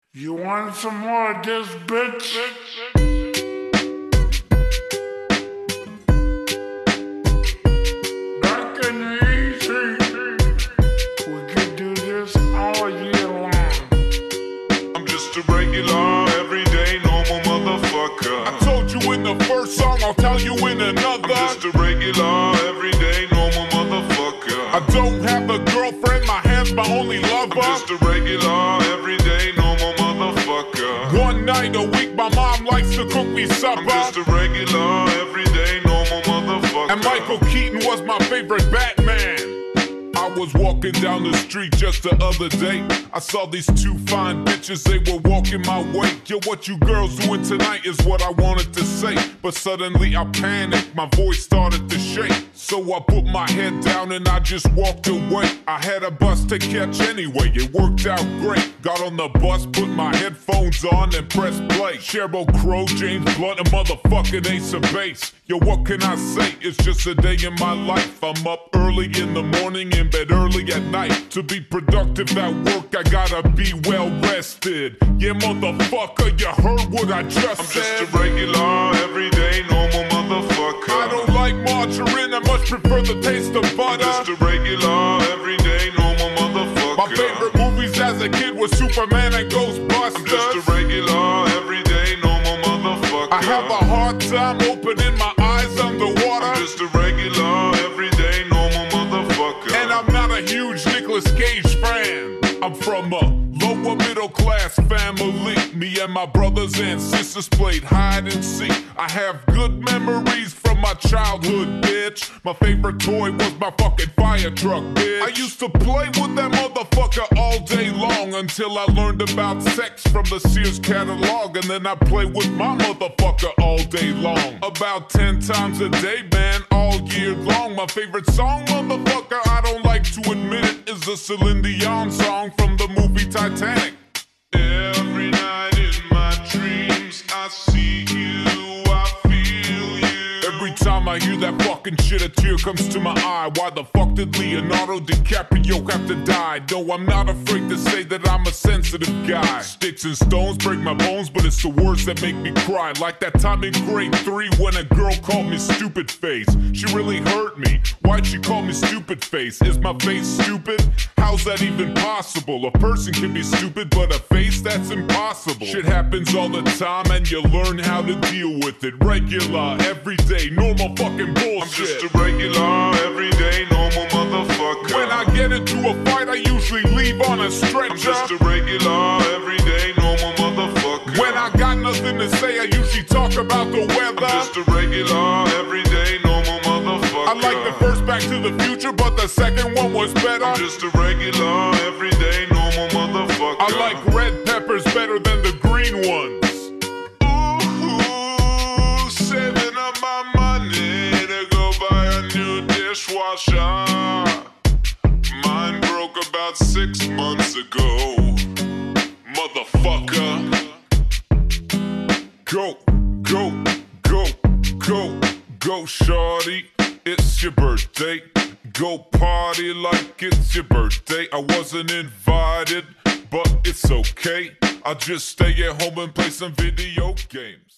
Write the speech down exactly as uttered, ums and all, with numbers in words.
You want some more of this, bitch? Back in the easy, we could do this all year long. I'm just a regular, everyday, normal motherfucker. I told you in the first song, I'll tell you in another. I'm just a regular, everyday, normal motherfucker. I don't have a girlfriend, my hand's my only lover. I'm just a regular, everyday, normal motherfucker. One night a week, my mom likes to cook me supper. I'm just a regular, everyday, normal motherfucker. And Michael Keaton was my favorite Batman. I was walking down the street just the other day. I saw these two fine bitches, they were walking my way. Yo, what you girls doing tonight is what I wanted to say. But suddenly I panicked, my voice started to shake. So I put my head down and I just walked away. I had a bus to catch anyway, it worked out great. Got on the bus, put my headphones on and pressed play. Sheryl Crow, James Blunt, a motherfucking Ace of Base. Yo, what can I say? It's just a day in my life. I'm up early in the morning, in bed early at night. To be productive at work, I gotta be well rested. Yeah, motherfucker, you heard what I just I'm said. just a regular, everyday, normal motherfucker. I don't like margarine, I much prefer the taste of butter. I'm just a regular, everyday, normal motherfucker. My favorite movies as a kid were Superman and Ghostbusters. I'm just a regular, everyday, normal motherfucker. I have a hard time opening my eyes underwater. I'm just a regular, everyday, normal motherfucker. And I'm not a huge Nicolas Cage fan. I'm from a lower middle class family. Me and my brothers and sisters played hide and seek. I have good memories from my childhood, bitch. My favorite toy was my fucking fire truck, bitch. I used to play with that motherfucker all day long until I learned about sex from the Sears catalog. And then I play with my motherfucker all day long. About ten times a day, man, all year long. My favorite song, motherfucker, I don't like to admit it, is a Celine Dion song from the movie Titanic. Every night in my dreams, I see you, I feel you. Every time I hear that fucking shit, a tear comes to my eye. Why the fuck did Leonardo DiCaprio have to die? No, I'm not afraid to say that I'm a sensitive guy. Sticks and stones break my bones, but it's the words that make me cry. Like that time in grade three when a girl called me stupid face. She really hurt me. Why'd she call me stupid face? Is my face stupid? How's that even possible? A person can be stupid, but a face, that's impossible. Shit happens all the time and you learn how to deal with it. Regular, everyday, normal fucking bullshit. I'm just a regular, everyday, normal motherfucker. When I get into a fight, I usually leave on a stretcher. I'm just a regular, everyday, normal motherfucker. When I got nothing to say, I usually talk about the weather. I'm just a regular, everyday, normal motherfucker. I like the first Back to the Future, but the second one was better. I'm just a regular, everyday, normal motherfucker. I like red peppers better than the green ones. Ooh, saving up my money to go buy a new dishwasher. Mine broke about six months ago. Motherfucker. Go, go, go, go, go, shorty. It's your birthday. Go party like it's your birthday. I wasn't invited, but it's okay. I'll just stay at home and play some video games.